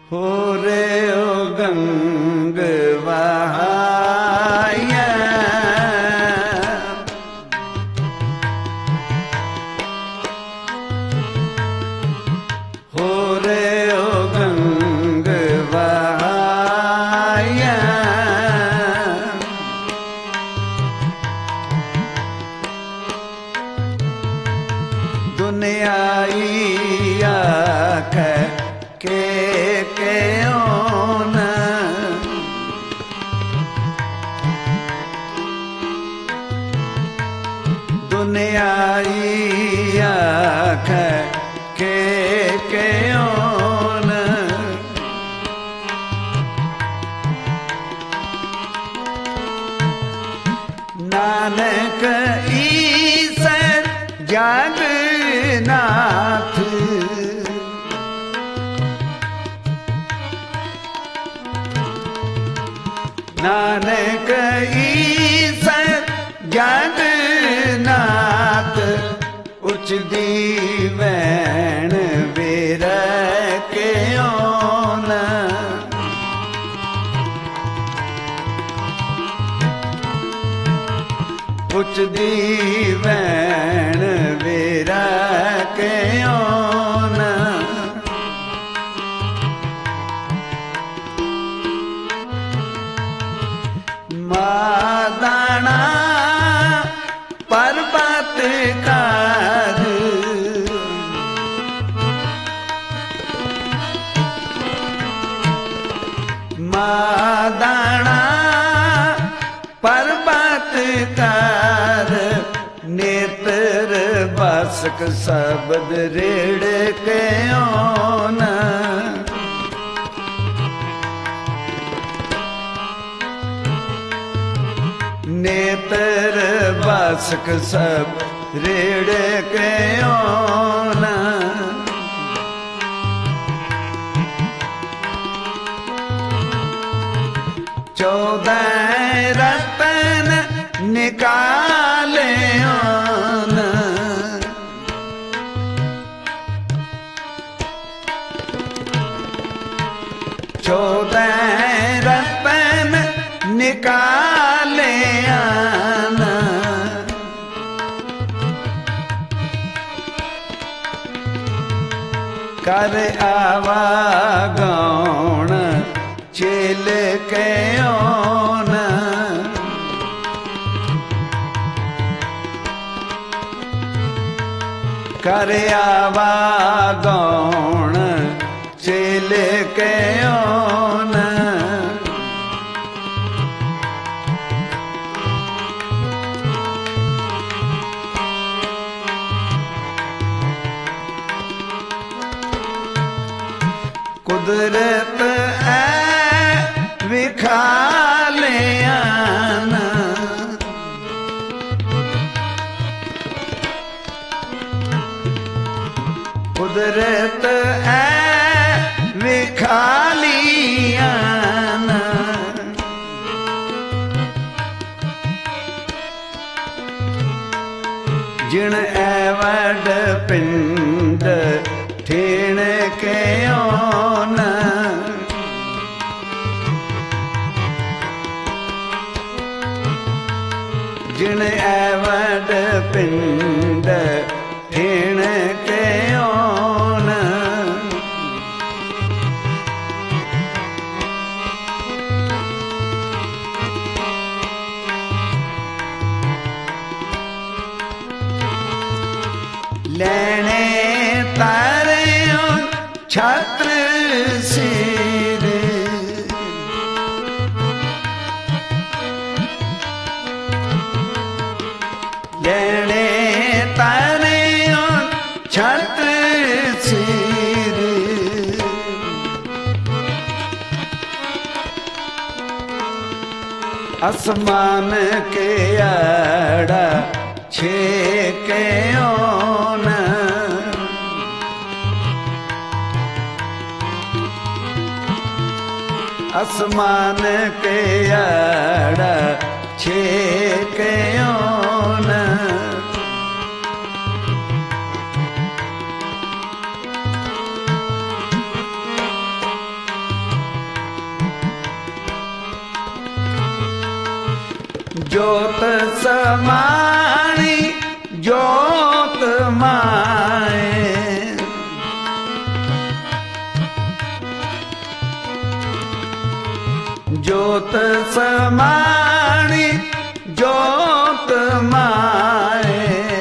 हो रे ओ गंग वहाया हो रे ओ गंग वहाया दुनियाई आखे के ओन दुनियाई आखे के ओन नानक ईसर जगन्नाथ नानक ईसर जगन्नाथ उच दीवैन वीर के ओन उच दीवैन वीर के ओन मादाना पर्वत काज मादाना पर्वत कार नेत्र बासक शब्द रेड़ के ओन नेत्र बासक सब रेड़ के ओन चौदह रतन निकाले ओन चौदह रतन निकाले आना कर आवागौण चेल के ओन कर आवागौण चेल के ओन कुदरत है विखालियान कुदरत है विखालियान जिण एवड पिंड ठेण के ओन जिण एवड पिंड ठेण के ओन लेने तारे छत्र सिर लेने तारे छत्र सिर आसमान के आड़ा छे के ओन आसमान के आड़ा छे के ओन जोत समाणी जोत माए, जोत समाणी जोत माए।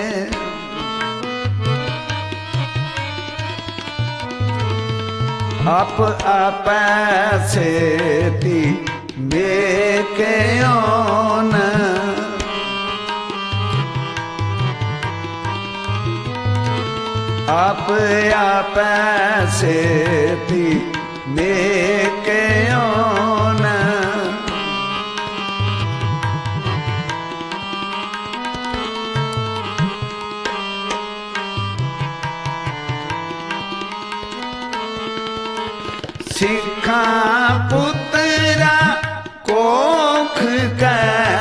आप आपैसे ती बेक्योन, आप आपैसे ती बेक्योन। सिखा पुत्रा कोख कै,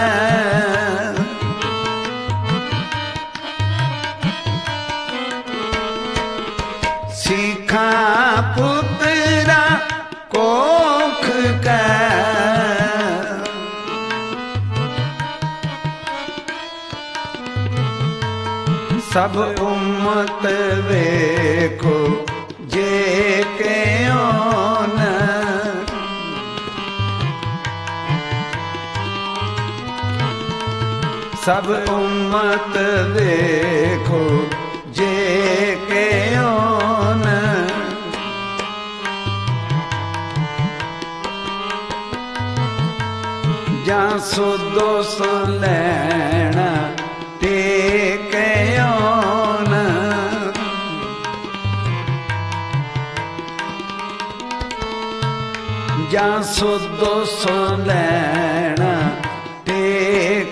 सिखा पुत्रा कोख कै, सब उम्मत वेखो जे क्यों न, सब उम्मत देखो जे क्यों न। जां सुदो सुलैना ते क्यों न, जां सुदो सुलैना ते